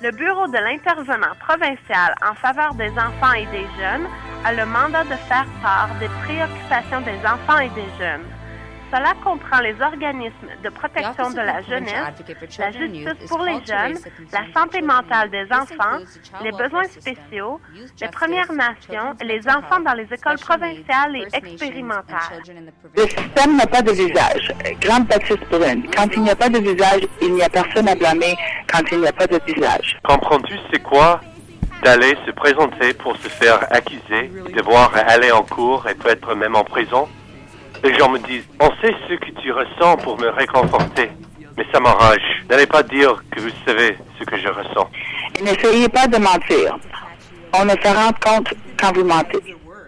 Le Bureau de l'intervenant provincial en faveur des enfants et des jeunes a le mandat de faire part des préoccupations des enfants et des jeunes. Cela comprend les organismes de protection de la jeunesse, la justice pour les jeunes, la santé mentale des enfants, les besoins spéciaux, les Premières Nations et les enfants dans les écoles provinciales et expérimentales. Le système n'a pas de visage. Grande Baptiste Brune. Quand il n'y a pas de visage, il n'y a personne à blâmer quand il n'y a pas de visage. Comprends-tu c'est quoi d'aller se présenter pour se faire accuser, devoir aller en cours et peut-être même en prison? Les gens me disent, on sait ce que tu ressens pour me réconforter, mais ça m'enrage. N'allez pas dire que vous savez ce que je ressens. Et n'essayez pas de mentir. On ne se rend compte quand vous mentez.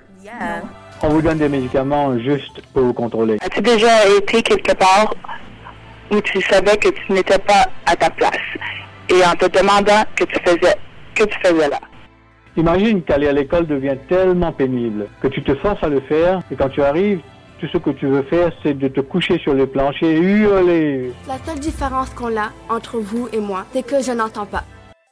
On vous donne des médicaments juste pour vous contrôler. As-tu déjà été quelque part où tu savais que tu n'étais pas à ta place et en te demandant que tu faisais là? Imagine qu'aller à l'école devient tellement pénible que tu te forces à le faire et quand tu arrives, tout ce que tu veux faire, c'est de te coucher sur le plancher et hurler. La seule différence qu'on a entre vous et moi, c'est que je n'entends pas.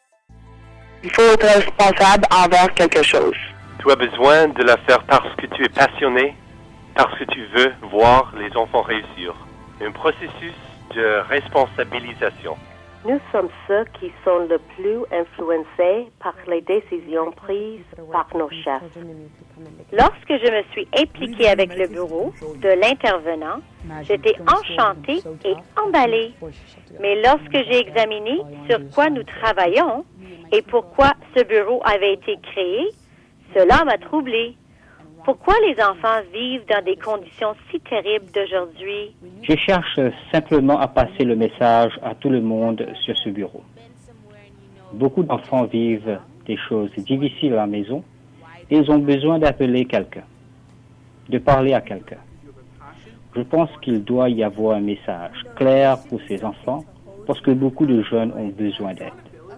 Il faut être responsable envers quelque chose. Tu as besoin de la faire parce que tu es passionné, parce que tu veux voir les enfants réussir. Un processus de responsabilisation. Nous sommes ceux qui sont le plus influencés par les décisions prises par nos chefs. Lorsque je me suis impliquée avec le bureau de l'intervenant, j'étais enchantée et emballée. Mais lorsque j'ai examiné sur quoi nous travaillons et pourquoi ce bureau avait été créé, cela m'a troublée. Pourquoi les enfants vivent dans des conditions si terribles d'aujourd'hui? Je cherche simplement à passer le message à tout le monde sur ce bureau. Beaucoup d'enfants vivent des choses difficiles à la maison et ils ont besoin d'appeler quelqu'un, de parler à quelqu'un. Je pense qu'il doit y avoir un message clair pour ces enfants parce que beaucoup de jeunes ont besoin d'aide.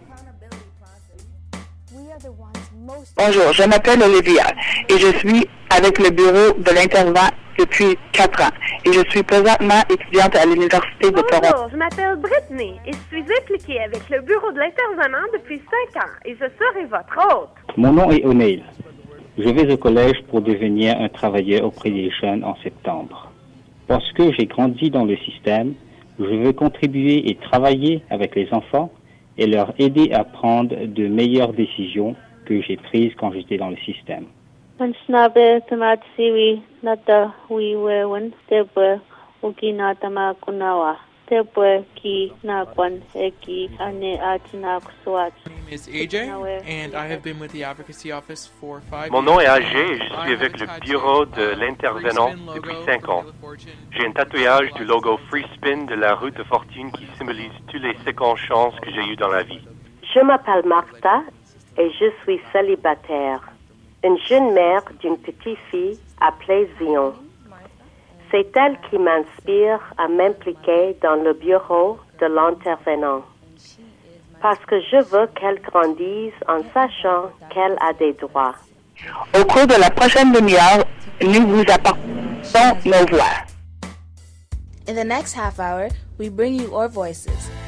Bonjour, je m'appelle Olivia et je suis avec le bureau de l'intervenant depuis 4 ans et je suis présentement étudiante à l'Université de Toronto. Bonjour, je m'appelle Brittany et je suis impliquée avec le bureau de l'intervenant depuis 5 ans et je serai votre hôte. Mon nom est O'Neill. Je vais au collège pour devenir un travailleur auprès des jeunes en septembre. Parce que j'ai grandi dans le système, je veux contribuer et travailler avec les enfants et leur aider à prendre de meilleures décisions que j'ai prises quand j'étais dans le système. My name is AJ, and I have been with the Advocacy Office for 5 years. Mon nom est AJ et je suis avec le bureau de l'intervenant depuis 5 ans. J'ai un tatouage du logo Free Spin de la roue de fortune qui symbolise toutes les 50 chances que j'ai eues dans la vie. Je m'appelle Martha et je suis célibataire, une jeune mère d'une petite fille appelée Zion. C'est elle qui m'inspire à m'impliquer dans le bureau de l'intervenant. Parce que je veux qu'elle grandisse en sachant qu'elle a des droits. Au cours de la prochaine demi-heure, nous vous apportons nos voix. In the next half hour, we bring you our voices.